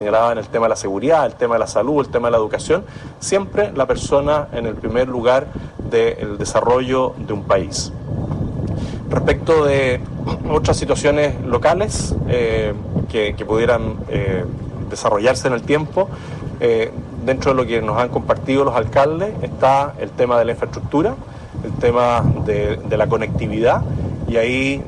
señalaba en el tema de la seguridad, el tema de la salud, el tema de la educación, siempre la persona en el primer lugar del desarrollo de un país. Respecto de otras situaciones locales que pudieran desarrollarse en el tiempo, dentro de lo que nos han compartido los alcaldes está el tema de la infraestructura, el tema de la conectividad, y ahí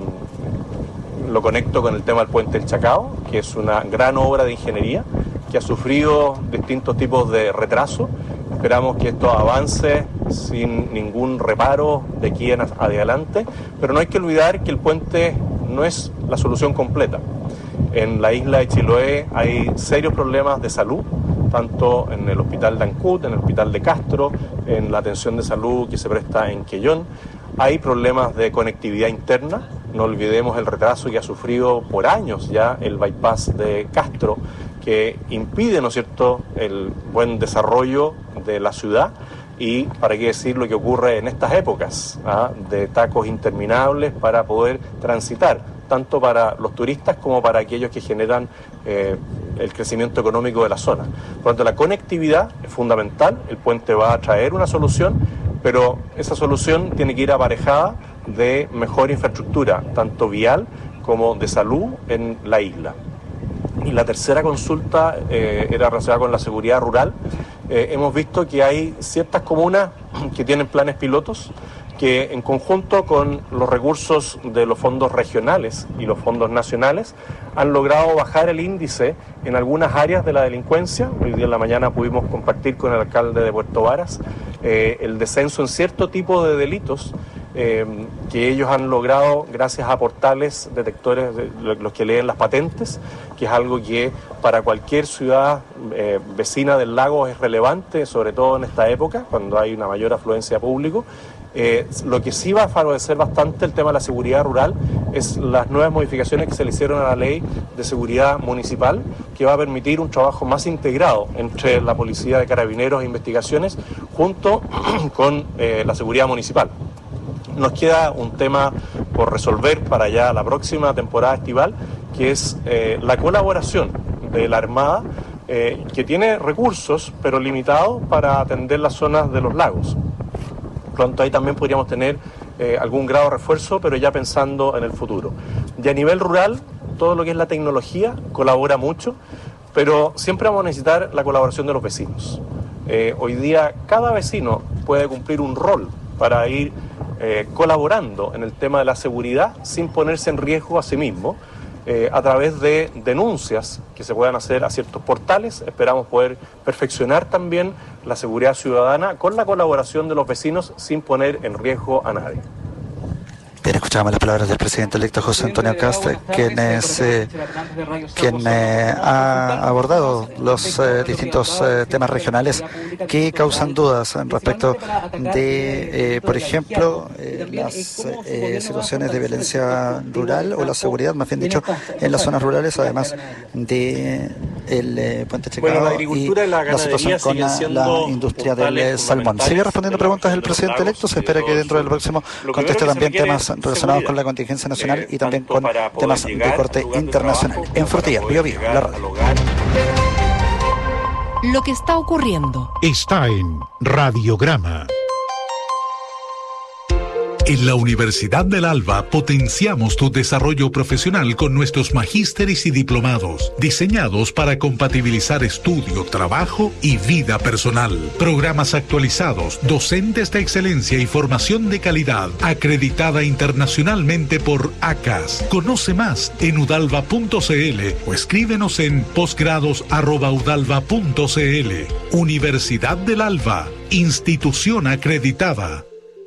lo conecto con el tema del Puente del Chacao, que es una gran obra de ingeniería que ha sufrido distintos tipos de retraso. Esperamos que esto avance sin ningún reparo de aquí en adelante, pero no hay que olvidar que el puente no es la solución completa. En la isla de Chiloé hay serios problemas de salud, tanto en el hospital de Ancud, en el hospital de Castro, en la atención de salud que se presta en Quellón. Hay problemas de conectividad interna, no olvidemos el retraso que ha sufrido por años ya el bypass de Castro, que impide, ¿no es cierto?, el buen desarrollo de la ciudad. Y para qué decir lo que ocurre en estas épocas, de tacos interminables para poder transitar, tanto para los turistas como para aquellos que generan el crecimiento económico de la zona. Por lo tanto, la conectividad es fundamental, el puente va a traer una solución, pero esa solución tiene que ir aparejada de mejor infraestructura, tanto vial como de salud en la isla. Y la tercera consulta era relacionada con la seguridad rural. Hemos visto que hay ciertas comunas que tienen planes pilotos que en conjunto con los recursos de los fondos regionales y los fondos nacionales han logrado bajar el índice en algunas áreas de la delincuencia. Hoy día en la mañana pudimos compartir con el alcalde de Puerto Varas el descenso en cierto tipo de delitos que ellos han logrado gracias a portales detectores, los que leen las patentes, que es algo que para cualquier ciudad vecina del lago es relevante, sobre todo en esta época, cuando hay una mayor afluencia de público. Lo que sí va a favorecer bastante el tema de la seguridad rural es las nuevas modificaciones que se le hicieron a la ley de seguridad municipal, que va a permitir un trabajo más integrado entre la policía de carabineros e investigaciones junto con la seguridad municipal. Nos queda un tema por resolver para ya la próxima temporada estival, que es la colaboración de la Armada, que tiene recursos, pero limitados para atender las zonas de los lagos. Por lo tanto, ahí también podríamos tener algún grado de refuerzo, pero ya pensando en el futuro. Y a nivel rural, todo lo que es la tecnología colabora mucho, pero siempre vamos a necesitar la colaboración de los vecinos. Hoy día cada vecino puede cumplir un rol para ir colaborando en el tema de la seguridad sin ponerse en riesgo a sí mismo, a través de denuncias que se puedan hacer a ciertos portales. Esperamos poder perfeccionar también la seguridad ciudadana con la colaboración de los vecinos sin poner en riesgo a nadie. Bien, escuchábamos las palabras del presidente electo José Antonio Kast, quien ha abordado los distintos temas regionales que causan dudas respecto de, por ejemplo, las situaciones de violencia rural o la seguridad, más bien dicho, en las zonas rurales, además de el Puente Chacao. Bueno, la agricultura y la situación con la industria del salmón. Sigue respondiendo preguntas el presidente electo. Se espera que dentro del próximo conteste también temas relacionados con la contingencia nacional y también con temas de corte internacional. En Frutillas, Bío Bío, la radio. Lo que está ocurriendo está en Radiograma. En la Universidad del Alba potenciamos tu desarrollo profesional con nuestros magísteres y diplomados, diseñados para compatibilizar estudio, trabajo y vida personal. Programas actualizados, docentes de excelencia y formación de calidad, acreditada internacionalmente por ACAS. Conoce más en udalva.cl o escríbenos en posgrados@udalva.cl. Universidad del Alba, institución acreditada.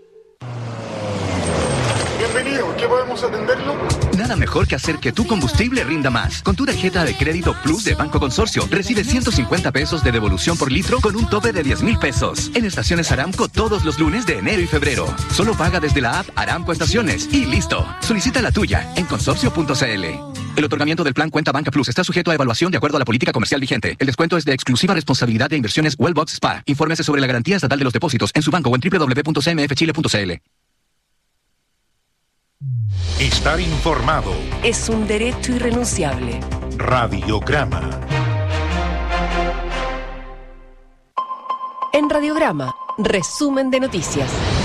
¿Qué podemos atenderlo? Nada mejor que hacer que tu combustible rinda más. Con tu tarjeta de crédito Plus de Banco Consorcio, recibe 150 pesos de devolución por litro con un tope de 10.000 pesos. En estaciones Aramco todos los lunes de enero y febrero. Solo paga desde la app Aramco Estaciones y listo. Solicita la tuya en consorcio.cl. El otorgamiento del plan Cuenta Banca Plus está sujeto a evaluación de acuerdo a la política comercial vigente. El descuento es de exclusiva responsabilidad de Inversiones Wellbox Spa. Infórmese sobre la garantía estatal de los depósitos en su banco o en www.cmfchile.cl. Estar informado es un derecho irrenunciable. Radiograma. En Radiograma, resumen de noticias.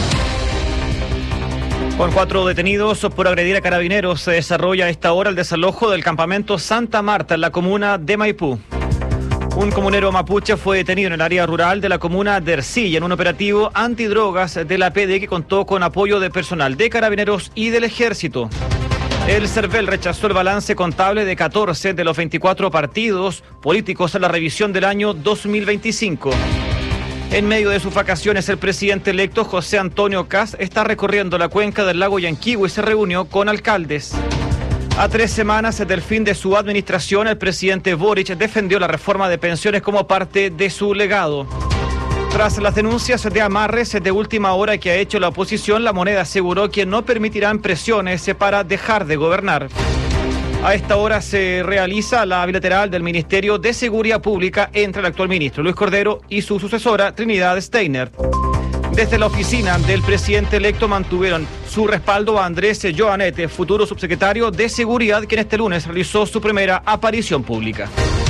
Con 4 detenidos por agredir a carabineros, se desarrolla a esta hora el desalojo del campamento Santa Marta en la comuna de Maipú. Un comunero mapuche fue detenido en el área rural de la comuna de Ercilla en un operativo antidrogas de la PD que contó con apoyo de personal de carabineros y del ejército. El CERVEL rechazó el balance contable de 14 de los 24 partidos políticos en la revisión del año 2025. En medio de sus vacaciones, el presidente electo José Antonio Kast está recorriendo la cuenca del lago Yanquihue y se reunió con alcaldes. A 3 semanas del fin de su administración, el presidente Boric defendió la reforma de pensiones como parte de su legado. Tras las denuncias de amarres de última hora que ha hecho la oposición, la Moneda aseguró que no permitirán presiones para dejar de gobernar. A esta hora se realiza la bilateral del Ministerio de Seguridad Pública entre el actual ministro Luis Cordero y su sucesora Trinidad Steiner. Desde la oficina del presidente electo mantuvieron su respaldo a Andrés Joanet, futuro subsecretario de Seguridad, quien este lunes realizó su primera aparición pública.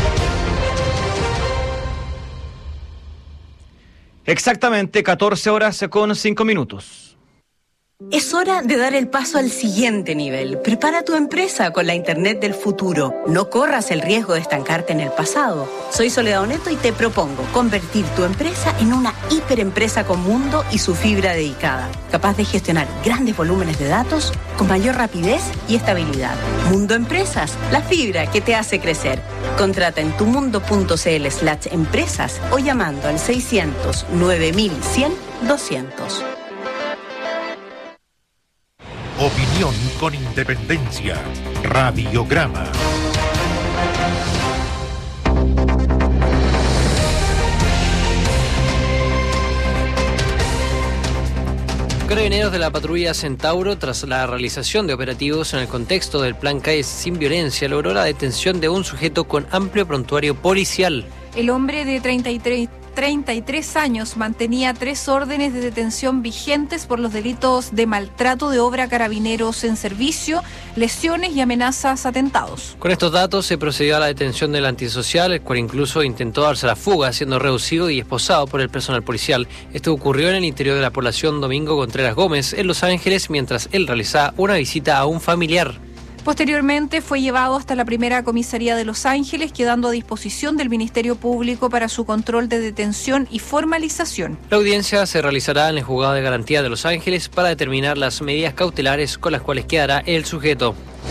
Exactamente 14 horas con 5 minutos. Es hora de dar el paso al siguiente nivel. Prepara tu empresa con la Internet del futuro. No corras el riesgo de estancarte en el pasado. Soy Soledad Oneto y te propongo convertir tu empresa en una hiperempresa con mundo y su fibra dedicada, capaz de gestionar grandes volúmenes de datos con mayor rapidez y estabilidad. Mundo Empresas, la fibra que te hace crecer. Contrata en tumundo.cl/empresas o llamando al 600 9100 200. Opinión con independencia. Radiograma. Carabineros de la patrulla Centauro, tras la realización de operativos en el contexto del Plan Calles sin Violencia, logró la detención de un sujeto con amplio prontuario policial. El hombre de 33 años mantenía 3 órdenes de detención vigentes por los delitos de maltrato de obra a carabineros en servicio, lesiones y amenazas atentados. Con estos datos se procedió a la detención del antisocial, el cual incluso intentó darse la fuga, siendo reducido y esposado por el personal policial. Esto ocurrió en el interior de la población Domingo Contreras Gómez, en Los Ángeles, mientras él realizaba una visita a un familiar. Posteriormente fue llevado hasta la primera comisaría de Los Ángeles, quedando a disposición del Ministerio Público para su control de detención y formalización. La audiencia se realizará en el Juzgado de Garantía de Los Ángeles para determinar las medidas cautelares con las cuales quedará el sujeto.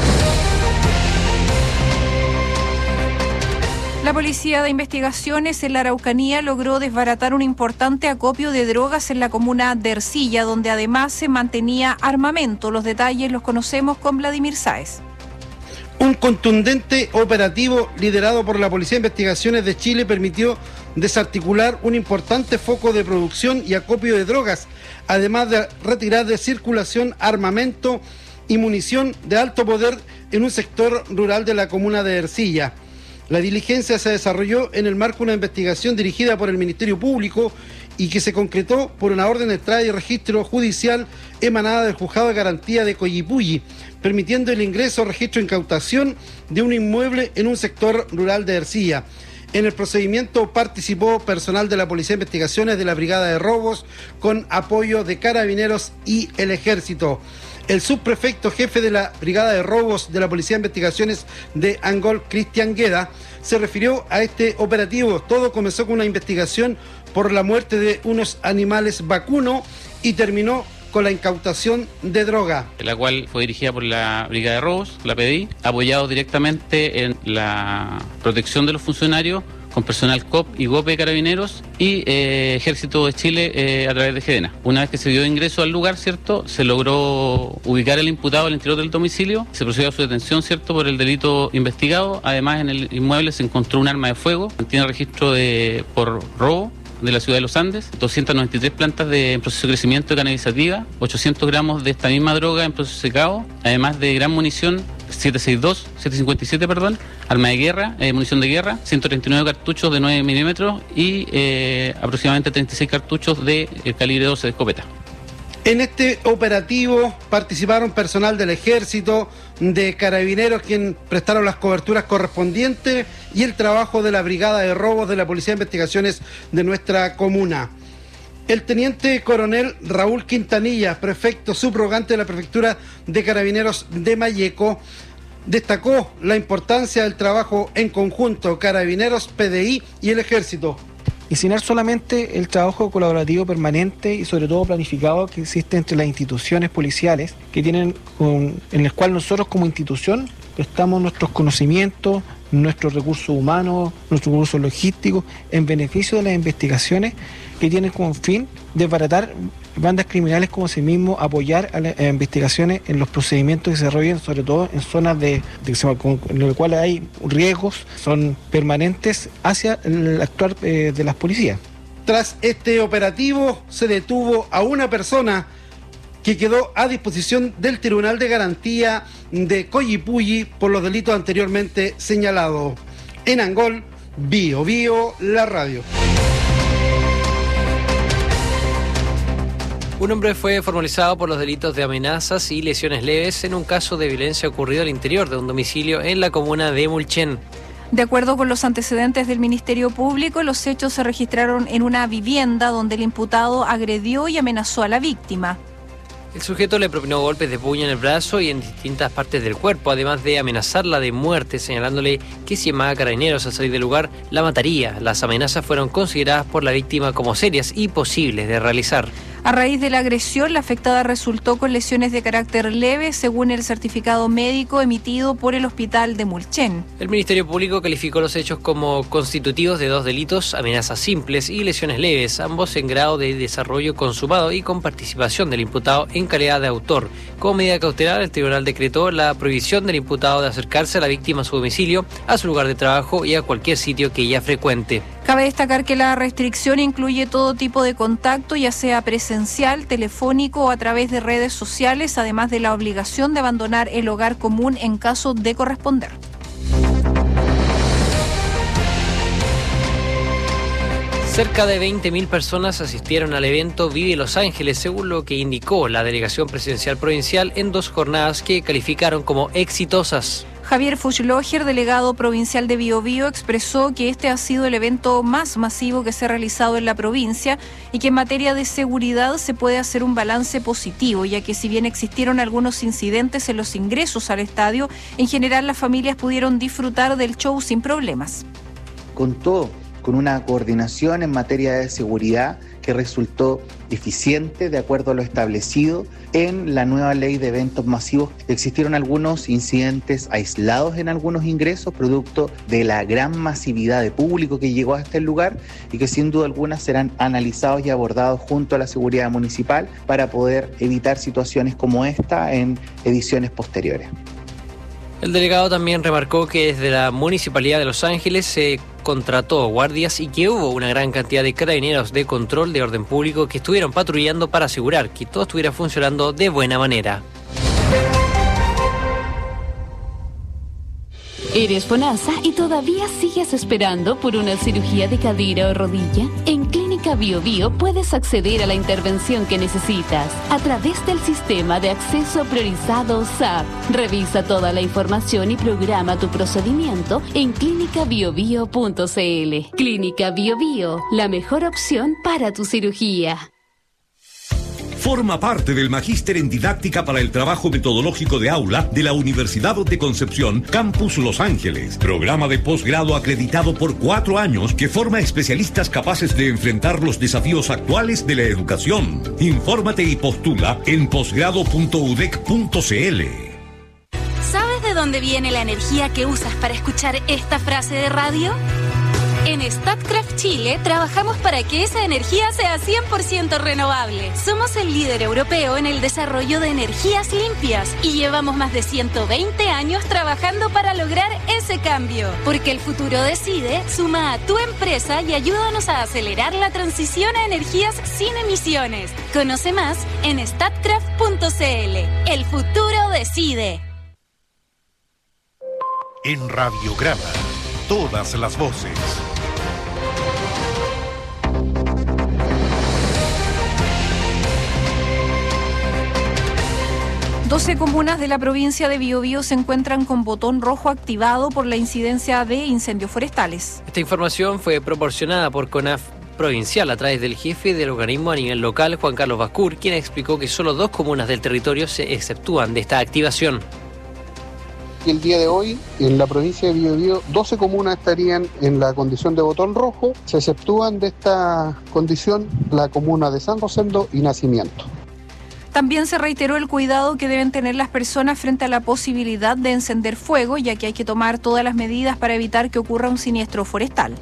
La Policía de Investigaciones en la Araucanía logró desbaratar un importante acopio de drogas en la comuna de Ercilla, donde además se mantenía armamento. Los detalles los conocemos con Vladimir Sáez. Un contundente operativo liderado por la Policía de Investigaciones de Chile permitió desarticular un importante foco de producción y acopio de drogas, además de retirar de circulación armamento y munición de alto poder en un sector rural de la comuna de Ercilla. La diligencia se desarrolló en el marco de una investigación dirigida por el Ministerio Público y que se concretó por una orden de entrada y registro judicial emanada del Juzgado de Garantía de Coyipulli, permitiendo el ingreso, registro e incautación de un inmueble en un sector rural de Ercilla. En el procedimiento participó personal de la Policía de Investigaciones de la Brigada de Robos con apoyo de Carabineros y el Ejército. El subprefecto jefe de la Brigada de Robos de la Policía de Investigaciones de Angol, Cristian Gueda, se refirió a este operativo. Todo comenzó con una investigación por la muerte de unos animales vacuno y terminó con la incautación de droga. La cual fue dirigida por la Brigada de Robos, la PDI, apoyado directamente en la protección de los funcionarios con personal COP y GOPE de Carabineros y Ejército de Chile a través de GEDENA. Una vez que se dio ingreso al lugar, ¿cierto?, se logró ubicar al imputado al interior del domicilio, se procedió a su detención, ¿cierto?, por el delito investigado. Además, en el inmueble se encontró un arma de fuego, tiene registro por robo de la ciudad de Los Andes, 293 plantas en proceso de crecimiento de cannabisativa, 800 gramos de esta misma droga en proceso secado, además de gran munición, 757, arma de guerra, munición de guerra, 139 cartuchos de 9 milímetros y aproximadamente 36 cartuchos de calibre 12 de escopeta. En este operativo participaron personal del Ejército, de Carabineros, quien prestaron las coberturas correspondientes, y el trabajo de la Brigada de Robos de la Policía de Investigaciones de nuestra comuna. El teniente coronel Raúl Quintanilla, prefecto subrogante de la prefectura de Carabineros de Malleco, destacó la importancia del trabajo en conjunto Carabineros, PDI y el Ejército. Y sin solamente el trabajo colaborativo permanente y sobre todo planificado que existe entre las instituciones policiales que tienen, en el cual nosotros como institución prestamos nuestros conocimientos, nuestros recursos humanos, nuestros recursos logísticos en beneficio de las investigaciones que tienen como fin desbaratar bandas criminales, como asimismo apoyar a las investigaciones en los procedimientos que se desarrollan, sobre todo en zonas en las cuales hay riesgos, son permanentes hacia el actuar de las policías. Tras este operativo se detuvo a una persona que quedó a disposición del Tribunal de Garantía de Collipulli por los delitos anteriormente señalados. En Angol, Bio Bio, la radio. Un hombre fue formalizado por los delitos de amenazas y lesiones leves en un caso de violencia ocurrido al interior de un domicilio en la comuna de Mulchen. De acuerdo con los antecedentes del Ministerio Público, los hechos se registraron en una vivienda donde el imputado agredió y amenazó a la víctima. El sujeto le propinó golpes de puño en el brazo y en distintas partes del cuerpo, además de amenazarla de muerte, señalándole que si llamaba a Carabineros al salir del lugar, la mataría. Las amenazas fueron consideradas por la víctima como serias y posibles de realizar. A raíz de la agresión, la afectada resultó con lesiones de carácter leve, según el certificado médico emitido por el hospital de Mulchen. El Ministerio Público calificó los hechos como constitutivos de dos delitos, amenazas simples y lesiones leves, ambos en grado de desarrollo consumado y con participación del imputado en calidad de autor. Como medida cautelar, el tribunal decretó la prohibición del imputado de acercarse a la víctima a su domicilio, a su lugar de trabajo y a cualquier sitio que ella frecuente. Cabe destacar que la restricción incluye todo tipo de contacto, ya sea presencial, telefónico o a través de redes sociales, además de la obligación de abandonar el hogar común en caso de corresponder. Cerca de 20.000 personas asistieron al evento Vive Los Ángeles, según lo que indicó la Delegación Presidencial Provincial en 2 jornadas que calificaron como exitosas. Javier Fuchloger, delegado provincial de Biobío, expresó que este ha sido el evento más masivo que se ha realizado en la provincia y que en materia de seguridad se puede hacer un balance positivo, ya que si bien existieron algunos incidentes en los ingresos al estadio, en general las familias pudieron disfrutar del show sin problemas. Contó con una coordinación en materia de seguridad que resultó eficiente de acuerdo a lo establecido en la nueva ley de eventos masivos. Existieron algunos incidentes aislados en algunos ingresos, producto de la gran masividad de público que llegó hasta el lugar y que sin duda alguna serán analizados y abordados junto a la seguridad municipal para poder evitar situaciones como esta en ediciones posteriores. El delegado también remarcó que desde la Municipalidad de Los Ángeles se contrató guardias y que hubo una gran cantidad de carabineros de control de orden público que estuvieron patrullando para asegurar que todo estuviera funcionando de buena manera. ¿Eres FONASA y todavía sigues esperando por una cirugía de cadera o rodilla? En Clínica Biobío puedes acceder a la intervención que necesitas a través del sistema de acceso priorizado SAP. Revisa toda la información y programa tu procedimiento en clinicabiobio.cl. Clínica Biobío, la mejor opción para tu cirugía. Forma parte del Magíster en Didáctica para el Trabajo Metodológico de Aula de la Universidad de Concepción, Campus Los Ángeles. Programa de posgrado acreditado por 4 años que forma especialistas capaces de enfrentar los desafíos actuales de la educación. Infórmate y postula en posgrado.udec.cl. ¿Sabes de dónde viene la energía que usas para escuchar esta frase de radio? En Statkraft Chile trabajamos para que esa energía sea 100% renovable. Somos el líder europeo en el desarrollo de energías limpias y llevamos más de 120 años trabajando para lograr ese cambio. Porque el futuro decide, suma a tu empresa y ayúdanos a acelerar la transición a energías sin emisiones. Conoce más en statkraft.cl. El futuro decide. En Radiograma, todas las voces. 12 comunas de la provincia de Biobío se encuentran con botón rojo activado por la incidencia de incendios forestales. Esta información fue proporcionada por CONAF provincial a través del jefe del organismo a nivel local, Juan Carlos Bascur, quien explicó que solo 2 comunas del territorio se exceptúan de esta activación. Y el día de hoy, en la provincia de Biobío, 12 comunas estarían en la condición de botón rojo. Se exceptúan de esta condición la comuna de San Rosendo y Nacimiento. También se reiteró el cuidado que deben tener las personas frente a la posibilidad de encender fuego, ya que hay que tomar todas las medidas para evitar que ocurra un siniestro forestal.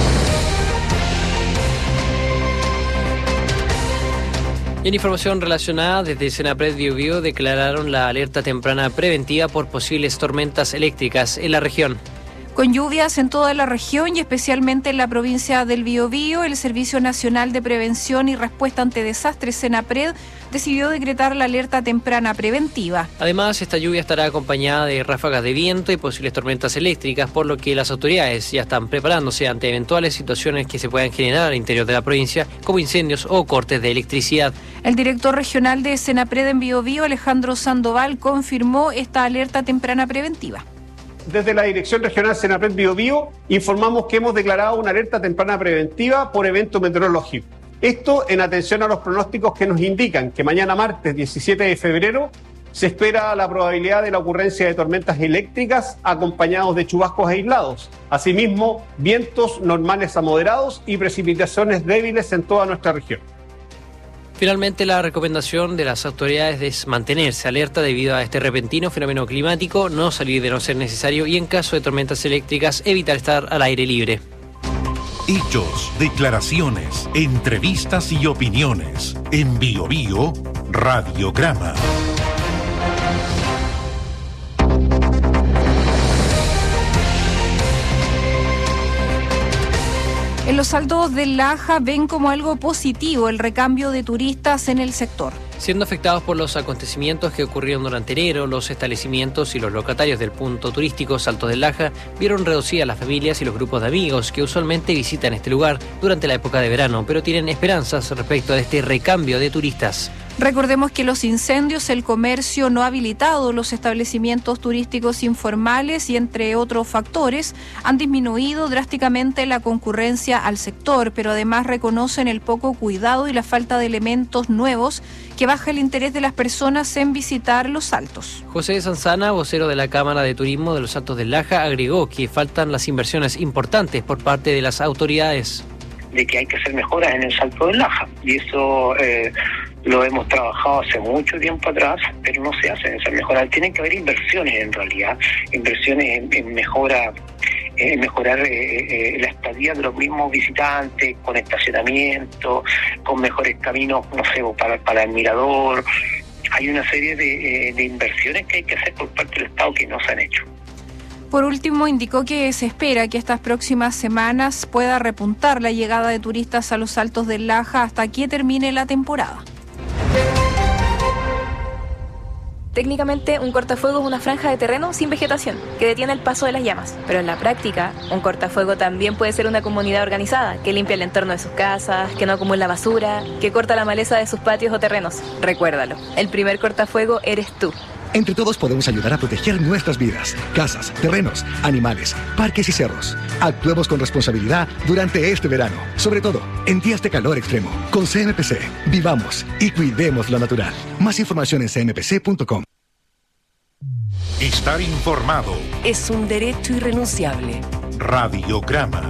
Y en información relacionada, desde Senapred Biobío declararon la alerta temprana preventiva por posibles tormentas eléctricas en la región. Con lluvias en toda la región y especialmente en la provincia del Biobío, el Servicio Nacional de Prevención y Respuesta ante Desastres, Senapred, decidió decretar la alerta temprana preventiva. Además, esta lluvia estará acompañada de ráfagas de viento y posibles tormentas eléctricas, por lo que las autoridades ya están preparándose ante eventuales situaciones que se puedan generar al interior de la provincia, como incendios o cortes de electricidad. El director regional de Senapred en Biobío, Alejandro Sandoval, confirmó esta alerta temprana preventiva. Desde la Dirección Regional Senapred Biobío informamos que hemos declarado una alerta temprana preventiva por evento meteorológico. Esto en atención a los pronósticos que nos indican que mañana martes 17 de febrero se espera la probabilidad de la ocurrencia de tormentas eléctricas acompañados de chubascos aislados. Asimismo, vientos normales a moderados y precipitaciones débiles en toda nuestra región. Finalmente, la recomendación de las autoridades es mantenerse alerta debido a este repentino fenómeno climático, no salir de no ser necesario y en caso de tormentas eléctricas evitar estar al aire libre. Hechos, declaraciones, entrevistas y opiniones. En Biobío, Radiograma. En los Altos del Laja ven como algo positivo el recambio de turistas en el sector. Siendo afectados por los acontecimientos que ocurrieron durante enero, los establecimientos y los locatarios del punto turístico Altos del Laja vieron reducidas las familias y los grupos de amigos que usualmente visitan este lugar durante la época de verano, pero tienen esperanzas respecto a este recambio de turistas. Recordemos que los incendios, el comercio no habilitado, los establecimientos turísticos informales y entre otros factores han disminuido drásticamente la concurrencia al sector, pero además reconocen el poco cuidado y la falta de elementos nuevos que baja el interés de las personas en visitar los Altos. José Sanzana, vocero de la Cámara de Turismo de los Altos del Laja, agregó que faltan las inversiones importantes por parte de las autoridades. De que hay que hacer mejoras en el Salto del Laja y eso lo hemos trabajado hace mucho tiempo atrás, pero no se hacen esas mejoras. Tienen que haber inversiones en realidad, inversiones en mejorar la estadía de los mismos visitantes, con estacionamiento, con mejores caminos, no sé, para el mirador. Hay una serie de inversiones que hay que hacer por parte del Estado que no se han hecho. Por último, indicó que se espera que estas próximas semanas pueda repuntar la llegada de turistas a los Altos del Laja hasta que termine la temporada. Técnicamente, un cortafuego es una franja de terreno sin vegetación que detiene el paso de las llamas. Pero en la práctica, un cortafuego también puede ser una comunidad organizada que limpia el entorno de sus casas, que no acumula basura, que corta la maleza de sus patios o terrenos. Recuérdalo, el primer cortafuego eres tú. Entre todos podemos ayudar a proteger nuestras vidas, casas, terrenos, animales, parques y cerros. Actuemos con responsabilidad durante este verano, sobre todo en días de calor extremo. Con CMPC, vivamos y cuidemos lo natural. Más información en cmpc.com. Estar informado es un derecho irrenunciable. Radiograma.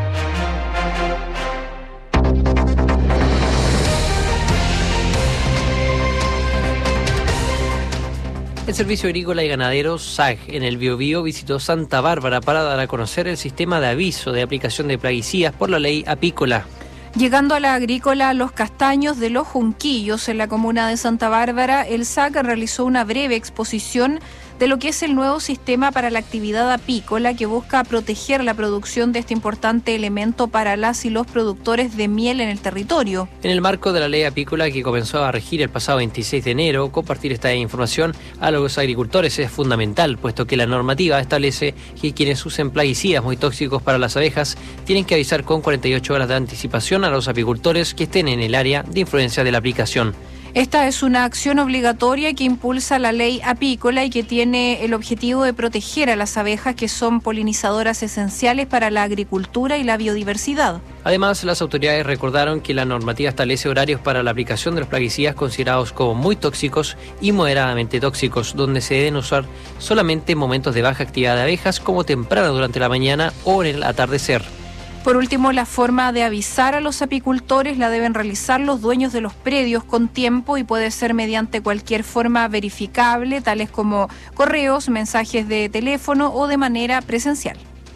El Servicio Agrícola y Ganadero, SAG, en el Biobío visitó Santa Bárbara para dar a conocer el sistema de aviso de aplicación de plaguicidas por la ley apícola. Llegando a la agrícola Los Castaños de Los Junquillos, en la comuna de Santa Bárbara, el SAG realizó una breve exposición de lo que es el nuevo sistema para la actividad apícola que busca proteger la producción de este importante elemento para las y los productores de miel en el territorio. En el marco de la ley apícola que comenzó a regir el pasado 26 de enero, compartir esta información a los agricultores es fundamental, puesto que la normativa establece que quienes usen plaguicidas muy tóxicos para las abejas tienen que avisar con 48 horas de anticipación a los apicultores que estén en el área de influencia de la aplicación. Esta es una acción obligatoria que impulsa la ley apícola y que tiene el objetivo de proteger a las abejas, que son polinizadoras esenciales para la agricultura y la biodiversidad. Además, las autoridades recordaron que la normativa establece horarios para la aplicación de los plaguicidas considerados como muy tóxicos y moderadamente tóxicos, donde se deben usar solamente en momentos de baja actividad de abejas, como temprano durante la mañana o en el atardecer. Por último, la forma de avisar a los apicultores la deben realizar los dueños de los predios con tiempo y puede ser mediante cualquier forma verificable, tales como correos, mensajes de teléfono o de manera presencial.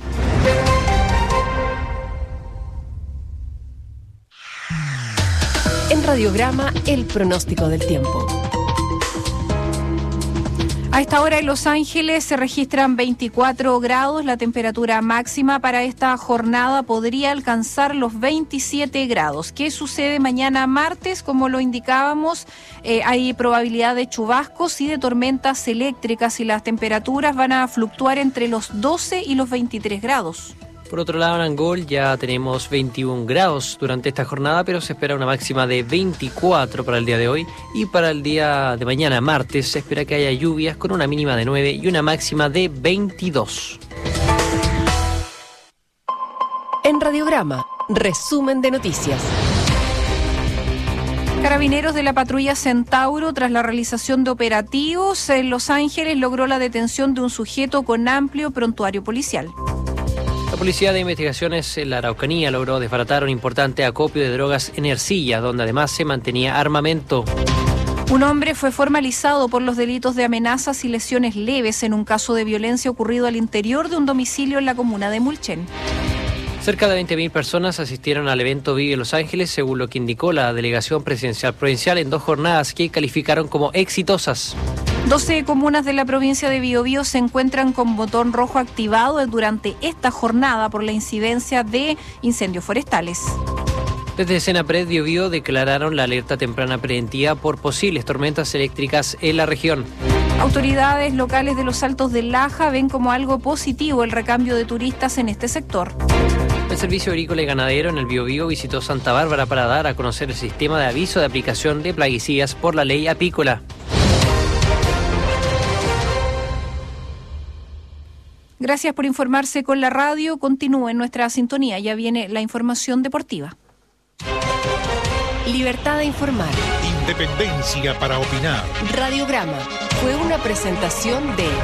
En Radiograma, el pronóstico del tiempo. A esta hora en Los Ángeles se registran 24 grados. La temperatura máxima para esta jornada podría alcanzar los 27 grados. ¿Qué sucede mañana martes? Como lo indicábamos, hay probabilidad de chubascos y de tormentas eléctricas y las temperaturas van a fluctuar entre los 12 y los 23 grados. Por otro lado, en Angol ya tenemos 21 grados durante esta jornada, pero se espera una máxima de 24 para el día de hoy. Y para el día de mañana, martes, se espera que haya lluvias con una mínima de 9 y una máxima de 22. En Radiograma, resumen de noticias. Carabineros de la patrulla Centauro, tras la realización de operativos en Los Ángeles, logró la detención de un sujeto con amplio prontuario policial. La Policía de Investigaciones en la Araucanía logró desbaratar un importante acopio de drogas en Ercilla, donde además se mantenía armamento. Un hombre fue formalizado por los delitos de amenazas y lesiones leves en un caso de violencia ocurrido al interior de un domicilio en la comuna de Mulchen. Cerca de 20.000 personas asistieron al evento Vive Los Ángeles, según lo que indicó la Delegación Presidencial Provincial, en 2 jornadas que calificaron como exitosas. 12 comunas de la provincia de Biobío se encuentran con botón rojo activado durante esta jornada por la incidencia de incendios forestales. Desde Senapred Biobío declararon la alerta temprana preventiva por posibles tormentas eléctricas en la región. Autoridades locales de los Altos del Laja ven como algo positivo el recambio de turistas en este sector. El Servicio Agrícola y Ganadero en el Biobío visitó Santa Bárbara para dar a conocer el sistema de aviso de aplicación de plaguicidas por la ley apícola. Gracias por informarse con la radio. Continúe en nuestra sintonía. Ya viene la información deportiva. Libertad de informar. Independencia para opinar. Radiograma fue una presentación de...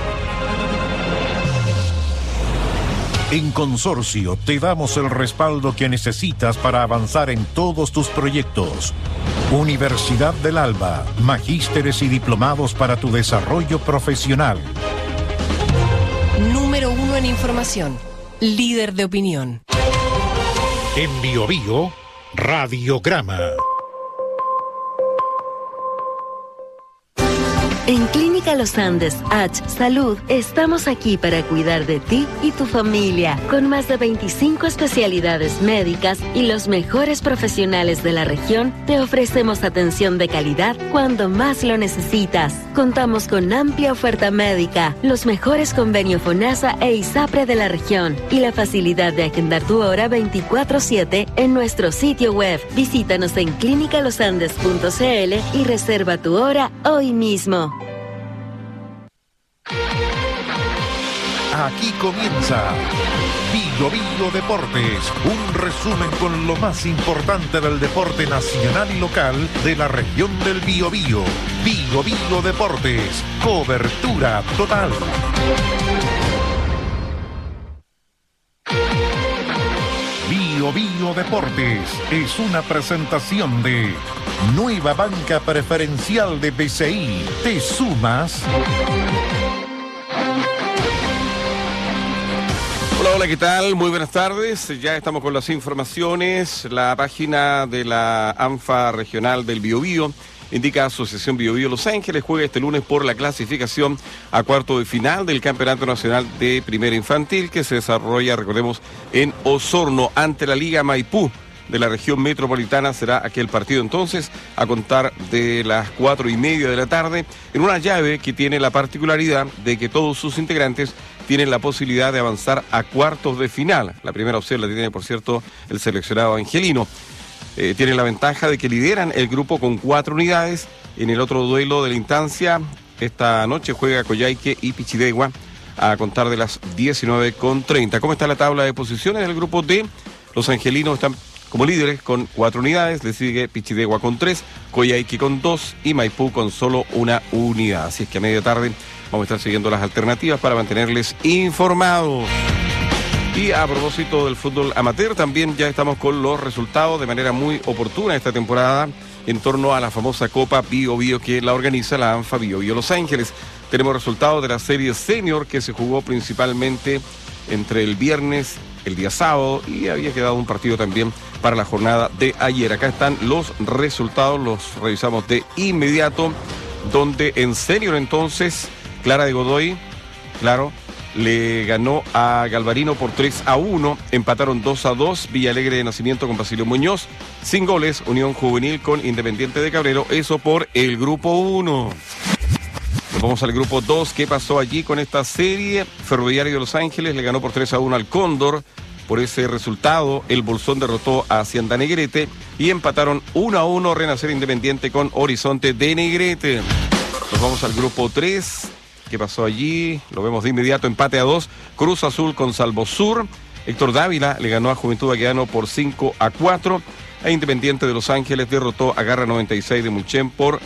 En Consorcio te damos el respaldo que necesitas para avanzar en todos tus proyectos. Universidad del Alba, magísteres y diplomados para tu desarrollo profesional. Número 1 en información, líder de opinión. En Biobío, Radiograma. En Clínica Los Andes H Salud estamos aquí para cuidar de ti y tu familia, con más de 25 especialidades médicas y los mejores profesionales de la región. Te ofrecemos atención de calidad cuando más lo necesitas. Contamos con amplia oferta médica, los mejores convenios FONASA e ISAPRE de la región y la facilidad de agendar tu hora 24/7 en nuestro sitio web. Visítanos en clinicalosandes.cl y reserva tu hora hoy mismo. Aquí comienza Biobío Deportes, un resumen con lo más importante del deporte nacional y local de la región del Biobío. Biobío Deportes, cobertura total. Biobío Deportes es una presentación de Nueva Banca Preferencial de BCI. ¿Te sumas? Hola, ¿qué tal? Muy buenas tardes. Ya estamos con las informaciones. La página de la ANFA regional del Biobío indica Asociación Biobío Los Ángeles juega este lunes por la clasificación a cuarto de final del Campeonato Nacional de Primera Infantil que se desarrolla, recordemos, en Osorno ante la Liga Maipú de la región metropolitana. Será aquel partido entonces a contar de las 4:30 de la tarde en una llave que tiene la particularidad de que todos sus integrantes tienen la posibilidad de avanzar a cuartos de final. La primera opción la tiene, por cierto, el seleccionado angelino. tienen la ventaja de que lideran el grupo con 4 unidades. En el otro duelo de la instancia, esta noche juega Coyhaique y Pichidegua a contar de las 19:30. ¿Cómo está la tabla de posiciones del grupo D? Los angelinos están como líderes con 4 unidades, le sigue Pichidegua con 3, Coyhaique con 2 y Maipú con solo 1 unidad. Así es que a media tarde vamos a estar siguiendo las alternativas para mantenerles informados. Y a propósito del fútbol amateur, también ya estamos con los resultados de manera muy oportuna esta temporada en torno a la famosa Copa Bio Bio que la organiza la ANFA Bio Bio Los Ángeles. Tenemos resultados de la serie senior que se jugó principalmente entre el viernes, el día sábado, y había quedado un partido también para la jornada de ayer. Acá están los resultados, los revisamos de inmediato, donde en senior entonces Clara de Godoy, claro, le ganó a Galvarino por 3-1, empataron 2-2, Villalegre de Nacimiento con Basilio Muñoz, sin goles, Unión Juvenil con Independiente de Cabrero, eso por el grupo 1. Nos vamos al grupo 2, ¿qué pasó allí con esta serie? Ferroviario de Los Ángeles le ganó por 3-1 al Cóndor, por ese resultado el Bolsón derrotó a Hacienda Negrete y empataron 1-1 Renacer Independiente con Horizonte de Negrete. Nos vamos al grupo 3. ¿Qué pasó allí? Lo vemos de inmediato, empate a 2, Cruz Azul con Salvosur, Héctor Dávila le ganó a Juventud Baquedano por 5-4, e Independiente de Los Ángeles derrotó a Garra 96 de Mulchen por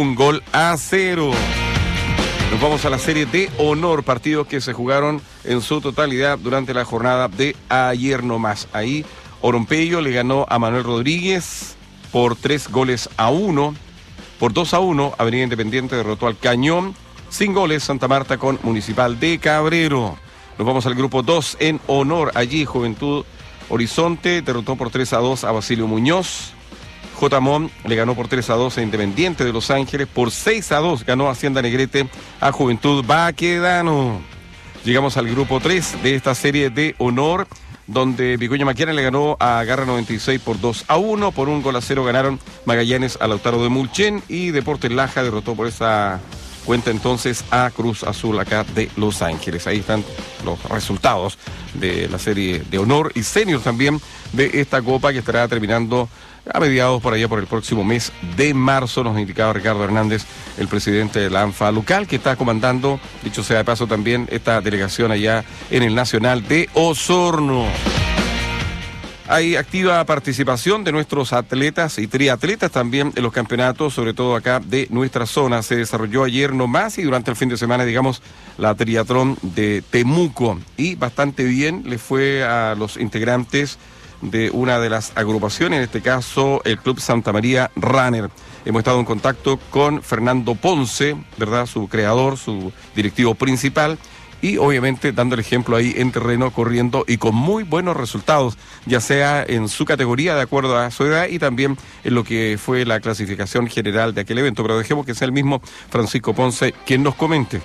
1-0. Nos vamos a la serie de honor, partidos que se jugaron en su totalidad durante la jornada de ayer nomás. Ahí Orompeyo le ganó a Manuel Rodríguez por 3-1, por 2-1, Avenida Independiente derrotó al Cañón. Sin goles, Santa Marta con Municipal de Cabrero. Nos vamos al grupo 2 en honor. Allí Juventud Horizonte derrotó por 3-2 a Basilio Muñoz. Jotamón le ganó por 3-2 a Independiente de Los Ángeles. Por 6-2 ganó Hacienda Negrete a Juventud Baquedano. Llegamos al grupo 3 de esta serie de honor, donde Vicuña Maquena le ganó a Garra 96 por 2-1. Por 1-0 ganaron Magallanes a Lautaro de Mulchen. Y Deportes Laja derrotó por esa cuenta entonces a Cruz Azul acá de Los Ángeles. Ahí están los resultados de la serie de honor y senior también de esta copa que estará terminando a mediados por allá por el próximo mes de marzo, nos indicaba Ricardo Hernández, el presidente de la ANFA local, que está comandando, dicho sea de paso también, esta delegación allá en el Nacional de Osorno. Hay activa participación de nuestros atletas y triatletas también en los campeonatos, sobre todo acá de nuestra zona. Se desarrolló ayer nomás y durante el fin de semana, digamos, la triatlón de Temuco. Y bastante bien le fue a los integrantes de una de las agrupaciones, en este caso el Club Santa María Runner. Hemos estado en contacto con Fernando Ponce, ¿verdad? Su creador, su directivo principal. Y obviamente dando el ejemplo ahí en terreno, corriendo y con muy buenos resultados, ya sea en su categoría de acuerdo a su edad y también en lo que fue la clasificación general de aquel evento. Pero dejemos que sea el mismo Francisco Ponce quien nos comente.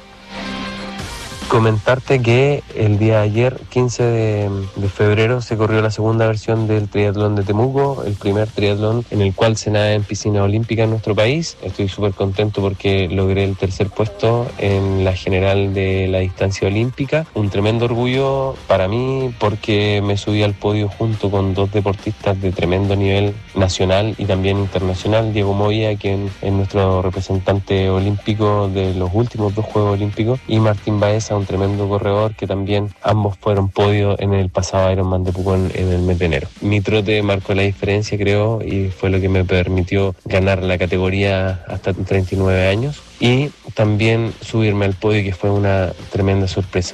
Comentarte que el día de ayer, 15 de febrero, se corrió la segunda versión del triatlón de Temuco, el primer triatlón en el cual se nada en piscina olímpica en nuestro país. Estoy súper contento porque logré el tercer puesto en la general de la distancia olímpica. Un tremendo orgullo para mí porque me subí al podio junto con dos deportistas de tremendo nivel nacional y también internacional. Diego Moya, quien es nuestro representante olímpico de los últimos dos Juegos Olímpicos, y Martín Baeza, un tremendo corredor que también ambos fueron podio en el pasado Ironman de Pucón en el mes de enero. Mi trote marcó la diferencia, creo, y fue lo que me permitió ganar la categoría hasta 39 años y también subirme al podio, que fue una tremenda sorpresa.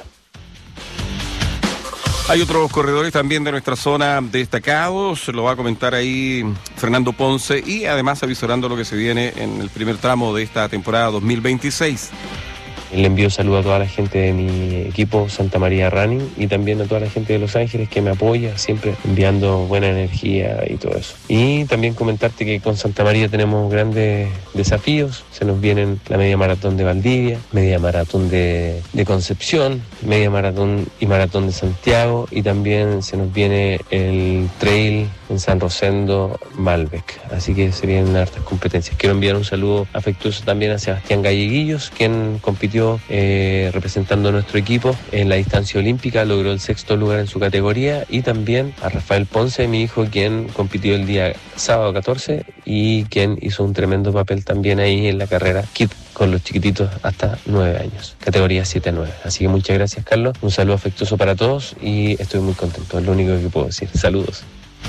Hay otros corredores también de nuestra zona destacados, lo va a comentar ahí Fernando Ponce, y además avisorando lo que se viene en el primer tramo de esta temporada 2026. Le envío saludos a toda la gente de mi equipo Santa María Running y también a toda la gente de Los Ángeles que me apoya, siempre enviando buena energía y todo eso. Y también comentarte que con Santa María tenemos grandes desafíos. Se nos vienen la media maratón de Valdivia, media maratón de Concepción, media maratón y maratón de Santiago, y también se nos viene el trail en San Rosendo, Malbec. Así que serían hartas competencias. Quiero enviar un saludo afectuoso también a Sebastián Galleguillos, quien compitió representando a nuestro equipo en la distancia olímpica, logró el 6º lugar en su categoría, y también a Rafael Ponce, mi hijo, quien compitió el día sábado 14 y quien hizo un tremendo papel también ahí en la carrera KID con los chiquititos hasta 9 años, categoría 7 a 9. Así que muchas gracias, Carlos, un saludo afectuoso para todos y estoy muy contento, es lo único que puedo decir. Saludos.